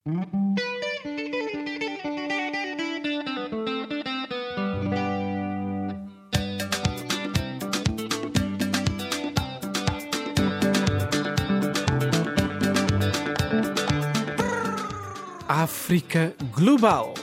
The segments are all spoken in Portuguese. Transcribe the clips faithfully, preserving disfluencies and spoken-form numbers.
África Global.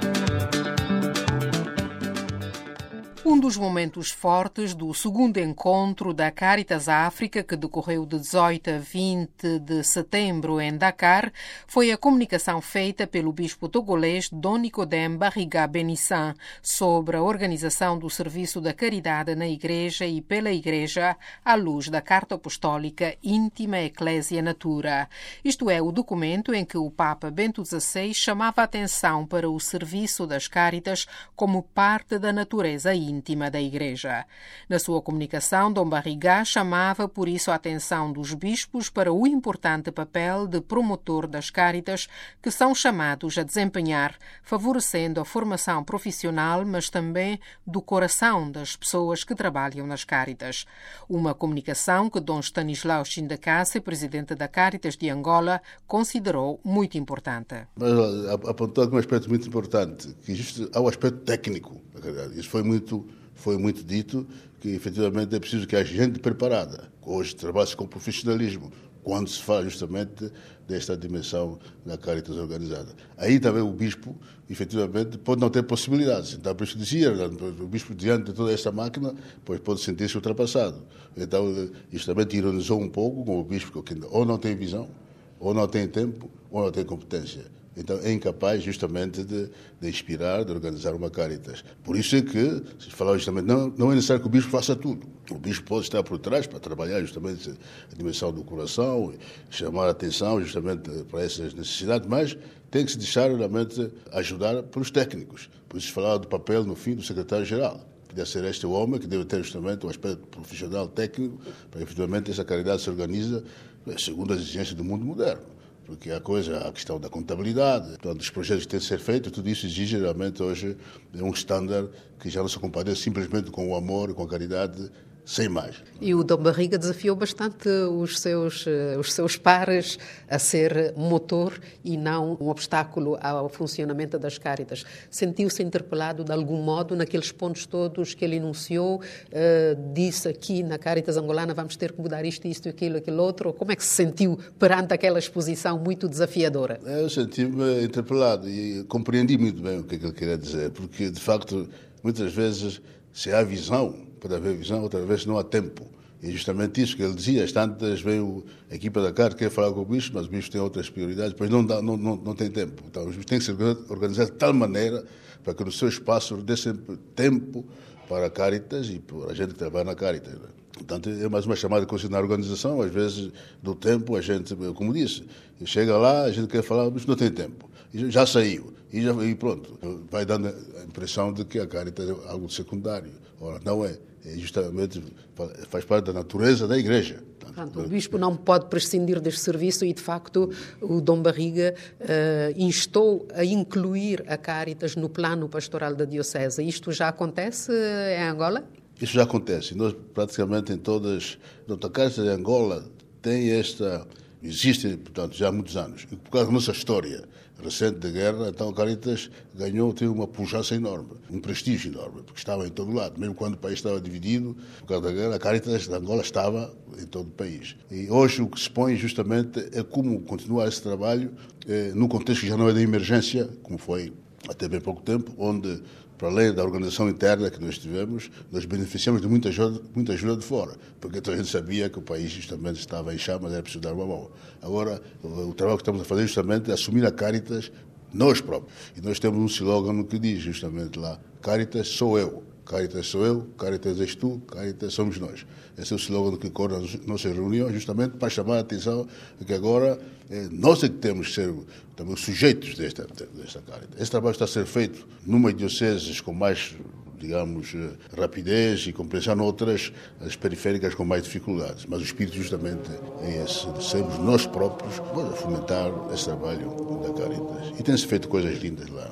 Um dos momentos fortes do segundo encontro da Caritas África, que decorreu de dezoito a vinte de setembro em Dakar, foi a comunicação feita pelo bispo togolês Dom Nicodème Barriga Benissan sobre a organização do serviço da caridade na Igreja e pela Igreja à luz da Carta Apostólica Íntima Ecclesia Natura. Isto é, o documento em que o Papa Bento dezasseis chamava a atenção para o serviço das Caritas como parte da natureza íntima da Igreja. Na sua comunicação, Dom Barriga chamava por isso a atenção dos bispos para o importante papel de promotor das Caritas que são chamados a desempenhar, favorecendo a formação profissional, mas também do coração das pessoas que trabalham nas Caritas. Uma comunicação que Dom Stanislau Chindacassi, presidente da Caritas de Angola, considerou muito importante. Mas apontou aqui um aspecto muito importante, que existe, há o aspecto técnico. Isso foi muito, foi muito dito, que efetivamente é preciso que haja gente preparada. Hoje trabalha-se com profissionalismo, quando se fala justamente desta dimensão da Caritas organizada. Aí também o bispo, efetivamente, pode não ter possibilidades. Então, por isso que dizia, o bispo, diante de toda esta máquina, pois pode sentir-se ultrapassado. Então, isto também ironizou um pouco com o bispo, que ou não tem visão, ou não tem tempo, ou não tem competência. Então é incapaz justamente de, de inspirar, de organizar uma Caritas. Por isso é que, se falar justamente, não, não é necessário que o bispo faça tudo. O bispo pode estar por trás para trabalhar justamente a dimensão do coração, chamar a atenção justamente para essas necessidades, mas tem que se deixar realmente ajudar pelos técnicos. Por isso falar do papel, no fim, do secretário-geral. Podia ser este o homem que deve ter justamente um aspecto profissional técnico para efetivamente essa caridade se organiza segundo as exigências do mundo moderno. Porque a coisa, a questão da contabilidade, portanto, os projetos que têm de ser feitos, tudo isso exige realmente hoje um estándar que já não se compadece simplesmente com o amor, com a caridade, sem mais. E o Dom Barriga desafiou bastante os seus, os seus pares a ser motor e não um obstáculo ao funcionamento das Caritas. Sentiu-se interpelado de algum modo naqueles pontos todos que ele enunciou, uh, disse aqui na Caritas angolana vamos ter que mudar isto, isto, aquilo, aquilo outro. Como é que se sentiu perante aquela exposição muito desafiadora? Eu senti-me interpelado e compreendi muito bem o que é que ele queria dizer, porque de facto muitas vezes se há visão, pode haver visão, outra vez não há tempo. E justamente isso que ele dizia, às tantas veio a equipa da Carta, quer falar com o bispo, mas o bispo tem outras prioridades, pois não, dá, não, não, não tem tempo. Então os bispos têm que se organizar de tal maneira para que no seu espaço dê sempre tempo para a Caritas e para a gente que trabalha na Caritas. Portanto, é mais uma chamada de consciência na organização, às vezes do tempo, a gente, como disse, chega lá, a gente quer falar, mas não tem tempo. E já saiu. E, já, e pronto, vai dando a impressão de que a Caritas é algo secundário. Ora, não é. É justamente, faz parte da natureza da Igreja. Portanto, o bispo não pode prescindir deste serviço e, de facto, o Dom Barriga uh, instou a incluir a Caritas no plano pastoral da Diocese. Isto já acontece em Angola? Isso já acontece. Nós, praticamente, em todas... A Caritas de Angola tem esta... Existe, portanto, já há muitos anos. E por causa da nossa história recente da guerra, então a Caritas ganhou, teve uma pujança enorme, um prestígio enorme, porque estava em todo lado. Mesmo quando o país estava dividido, por causa da guerra, a Caritas de Angola estava em todo o país. E hoje o que se põe justamente é como continuar esse trabalho eh, num contexto que já não é de emergência, como foi até bem pouco tempo, onde, para além da organização interna que nós tivemos, nós beneficiamos de muita ajuda, muita ajuda de fora, porque toda a gente sabia que o país justamente estava em chamas, era preciso dar uma mão. Agora, o trabalho que estamos a fazer justamente é assumir a Caritas nós próprios. E nós temos um slogan que diz justamente lá, Caritas sou eu. Caritas sou eu, Caritas és tu, Caritas somos nós. Esse é o slogan que corre nas nossas reuniões, justamente para chamar a atenção de que agora eh, nós é que temos que ser também sujeitos desta, desta Caritas. Esse trabalho está a ser feito numa diocese com mais, digamos, rapidez e compreensão, noutras, as periféricas com mais dificuldades. Mas o espírito justamente é esse, de sermos nós próprios a fomentar esse trabalho da Caritas. E tem-se feito coisas lindas lá.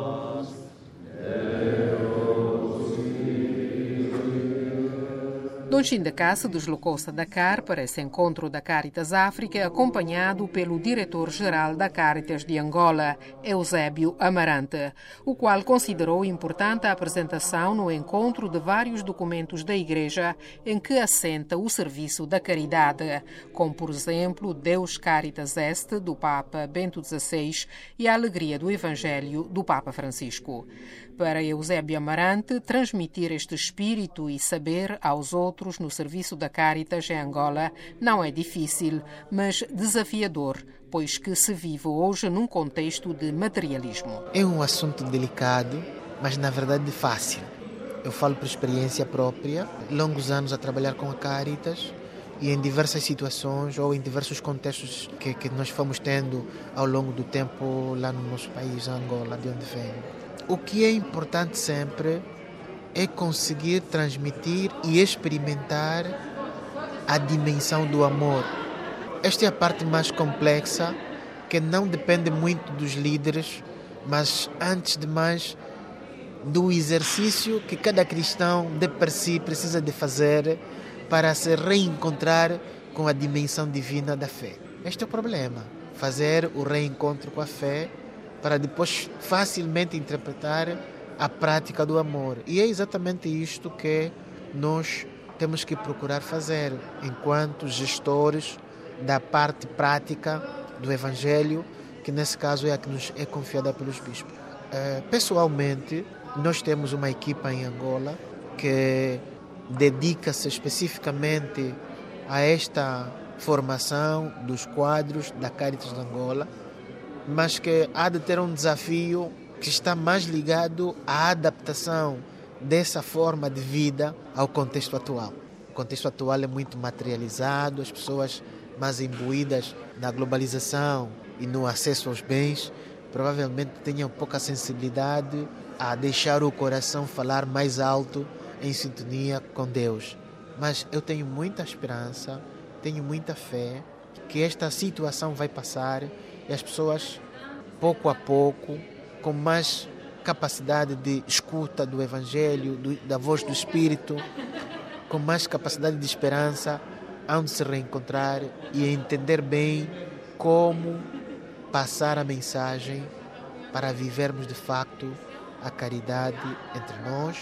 Dom Dom Chindacá se deslocou-se a Dakar para esse encontro da Caritas África, acompanhado pelo diretor-geral da Caritas de Angola, Eusébio Amarante, o qual considerou importante a apresentação no encontro de vários documentos da Igreja em que assenta o serviço da caridade, como, por exemplo, Deus Caritas Est, do Papa Bento dezasseis, e a Alegria do Evangelho, do Papa Francisco. Para Eusébio Amarante, transmitir este espírito e saber aos outros no serviço da Caritas em Angola não é difícil, mas desafiador, pois que se vive hoje num contexto de materialismo. É um assunto delicado, mas na verdade fácil. Eu falo por experiência própria, longos anos a trabalhar com a Caritas e em diversas situações ou em diversos contextos que, que nós fomos tendo ao longo do tempo lá no nosso país, Angola, de onde venho. O que é importante sempre é conseguir transmitir e experimentar a dimensão do amor. Esta é a parte mais complexa, que não depende muito dos líderes, mas antes de mais do exercício que cada cristão de per si precisa de fazer para se reencontrar com a dimensão divina da fé. Este é o problema, fazer o reencontro com a fé para depois facilmente interpretar a prática do amor. E é exatamente isto que nós temos que procurar fazer enquanto gestores da parte prática do Evangelho, que nesse caso é a que nos é confiada pelos bispos. Pessoalmente, nós temos uma equipa em Angola que dedica-se especificamente a esta formação dos quadros da Caritas de Angola, mas que há de ter um desafio que está mais ligado à adaptação dessa forma de vida ao contexto atual. O contexto atual é muito materializado, as pessoas mais imbuídas na globalização e no acesso aos bens provavelmente tenham pouca sensibilidade a deixar o coração falar mais alto em sintonia com Deus. Mas eu tenho muita esperança, tenho muita fé que esta situação vai passar e as pessoas, pouco a pouco, com mais capacidade de escuta do Evangelho, do, da voz do Espírito, com mais capacidade de esperança, hão de se reencontrar e entender bem como passar a mensagem para vivermos de facto a caridade entre nós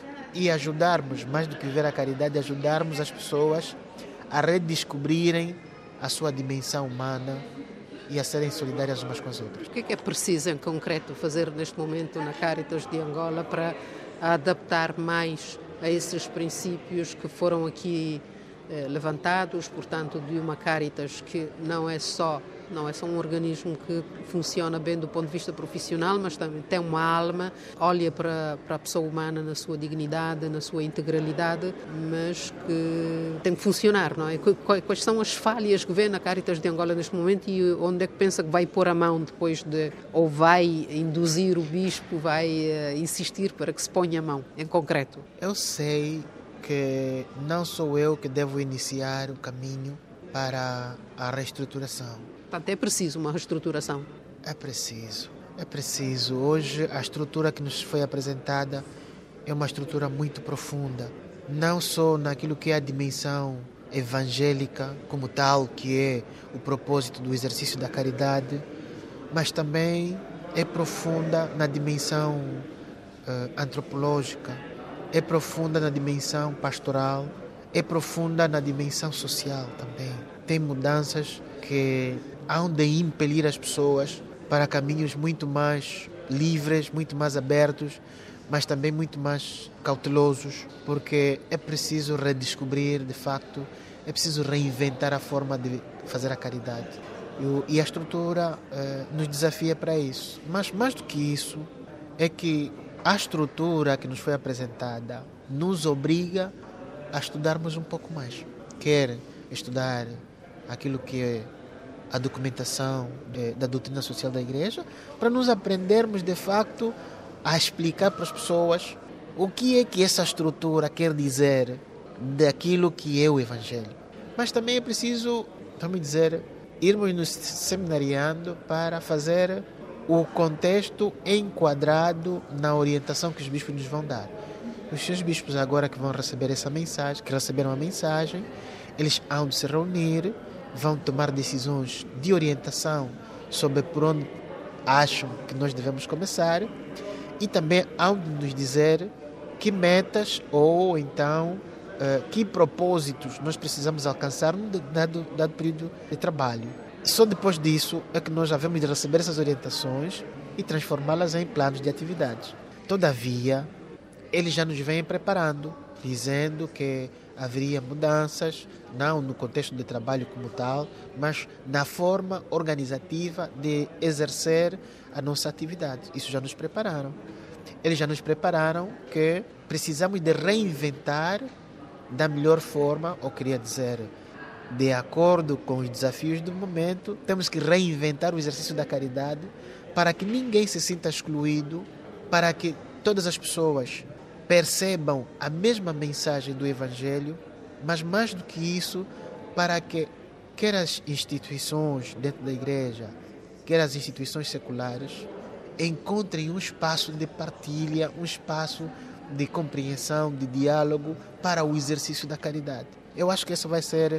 e ajudarmos, mais do que viver a caridade, ajudarmos as pessoas a redescobrirem a sua dimensão humana e a serem solidárias umas com as outras. O que é que é preciso, em concreto, fazer neste momento na Caritas de Angola para adaptar mais a esses princípios que foram aqui eh, levantados, portanto, de uma Caritas que não é só não é só um organismo que funciona bem do ponto de vista profissional, mas também tem uma alma, olha para, para a pessoa humana na sua dignidade, na sua integralidade, mas que tem que funcionar, não é? Quais são as falhas que vê na Caritas de Angola neste momento e onde é que pensa que vai pôr a mão depois de, ou vai induzir o bispo, vai uh, insistir para que se ponha a mão, em concreto? Eu sei que não sou eu que devo iniciar o caminho para a reestruturação. Portanto, é preciso uma reestruturação. É preciso, é preciso. Hoje a estrutura que nos foi apresentada é uma estrutura muito profunda, não só naquilo que é a dimensão evangélica como tal, que é o propósito do exercício da caridade, mas também é profunda na dimensão uh, antropológica, é profunda na dimensão pastoral, é profunda na dimensão social também. Tem mudanças que hão de impelir as pessoas para caminhos muito mais livres, muito mais abertos, mas também muito mais cautelosos, porque é preciso redescobrir, de facto, é preciso reinventar a forma de fazer a caridade. E a estrutura eh, nos desafia para isso. Mas mais do que isso, é que a estrutura que nos foi apresentada nos obriga a estudarmos um pouco mais. Quer estudar aquilo que é a documentação de, da doutrina social da Igreja, para nos aprendermos, de facto, a explicar para as pessoas o que é que essa estrutura quer dizer daquilo que é o Evangelho. Mas também é preciso, vamos dizer, irmos nos seminariando para fazer o contexto enquadrado na orientação que os bispos nos vão dar. Os seus bispos agora que vão receber essa mensagem, que receberam a mensagem, eles hão de se reunir, vão tomar decisões de orientação sobre por onde acham que nós devemos começar e também hão de nos dizer que metas ou então uh, que propósitos nós precisamos alcançar no dado, dado período de trabalho. Só depois disso é que nós havemos de receber essas orientações e transformá-las em planos de atividades. Todavia, eles já nos vêm preparando, dizendo que haveria mudanças, não no contexto de trabalho como tal, mas na forma organizativa de exercer a nossa atividade. Isso já nos prepararam. Eles já nos prepararam que precisamos de reinventar da melhor forma, ou queria dizer, de acordo com os desafios do momento, temos que reinventar o exercício da caridade para que ninguém se sinta excluído, para que todas as pessoas percebam a mesma mensagem do Evangelho, mas mais do que isso, para que quer as instituições dentro da igreja, quer as instituições seculares, encontrem um espaço de partilha, um espaço de compreensão, de diálogo para o exercício da caridade. Eu acho que esse vai ser, uh,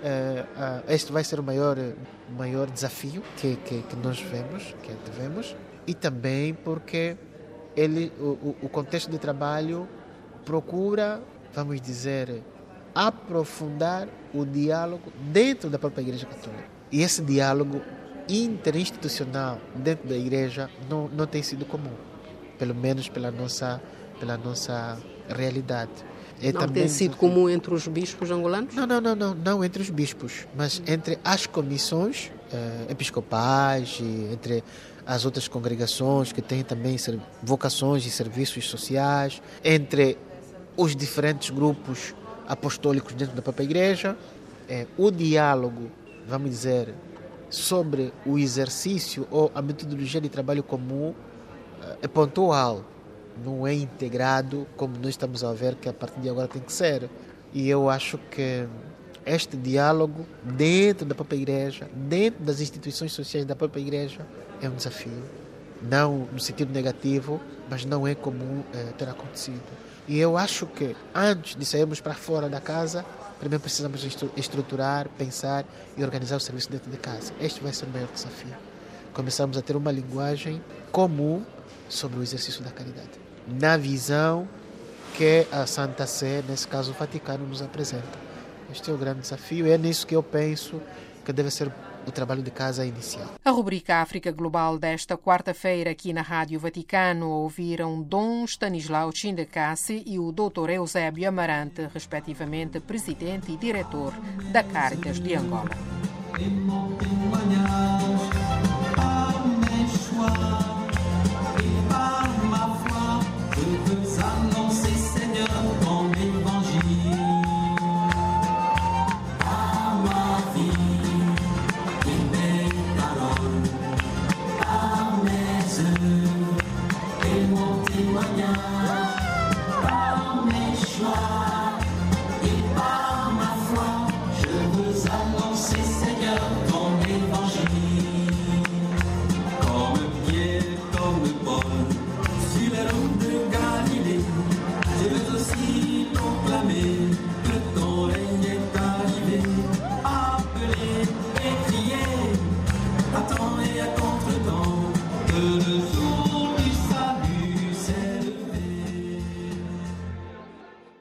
uh, este vai ser o maior, maior desafio que, que, que nós vemos, que devemos, e também porque ele, o, o contexto de trabalho procura, vamos dizer, aprofundar o diálogo dentro da própria Igreja Católica. E esse diálogo interinstitucional dentro da Igreja não, não tem sido comum, pelo menos pela nossa, pela nossa realidade. É não tem sido comum entre os bispos angolanos? Não, não, não, não, não entre os bispos, mas entre as comissões eh, episcopais e entre as outras congregações que têm também vocações e serviços sociais, entre os diferentes grupos apostólicos dentro da própria igreja, é, o diálogo, vamos dizer, sobre o exercício ou a metodologia de trabalho comum é pontual, não é integrado como nós estamos a ver que a partir de agora tem que ser. E eu acho que este diálogo dentro da própria igreja, dentro das instituições sociais da própria igreja, é um desafio. Não no sentido negativo, mas não é comum é, ter acontecido. E eu acho que antes de sairmos para fora da casa, primeiro precisamos estruturar, pensar e organizar o serviço dentro de casa. Este vai ser o maior desafio. Começamos a ter uma linguagem comum sobre o exercício da caridade, na visão que a Santa Sé, nesse caso o Vaticano, nos apresenta. Este é o grande desafio e é nisso que eu penso que deve ser o trabalho de casa inicial. A rubrica África Global desta quarta-feira aqui na Rádio Vaticano ouviram Dom Stanislau Chindecassi e o doutor Eusébio Amarante, respectivamente presidente e diretor da Caritas de Angola.